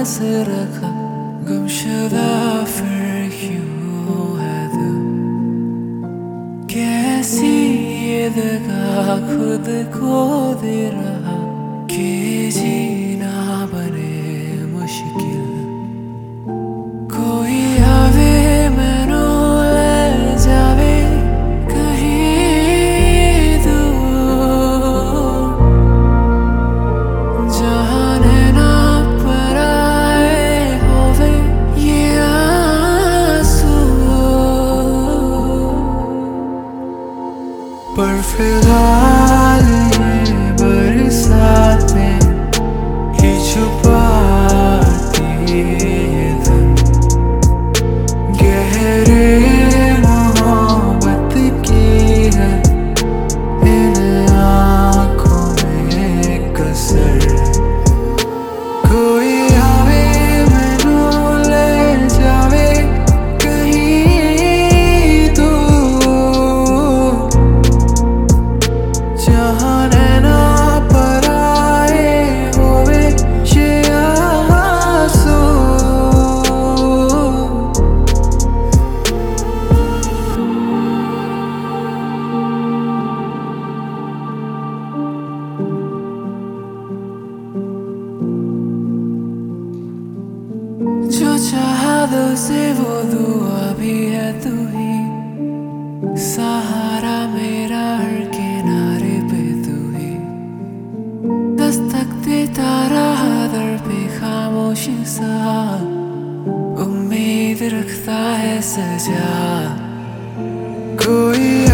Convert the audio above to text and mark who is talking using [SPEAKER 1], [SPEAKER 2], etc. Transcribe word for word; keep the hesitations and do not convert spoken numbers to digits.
[SPEAKER 1] से रखा गुमशुदा फिर क्यों है दिल। कैसी ये दगा खुद को दे रहा कि जीना बने मुश्किल। कोई आवे मैनू ले जावे कहीं दूर, जाने ना पराए होवे ये आंसू। पर फिलहाल ये बरसातें ही छुपाती ये धन गहरे मोहब्बत की है इन आँखों में कसर। कोई आवे मैनू ले जावे कहीं दूर, जाने ना पराए होवे ये आंसू। जो चाहा दिल से वो दुआ भी है तू ही, सहारा मेरा हर किनारे पे तू ही। दस्तक देता रहा दर पे खामोशी सा, उम्मीद रखता है सजा। कोई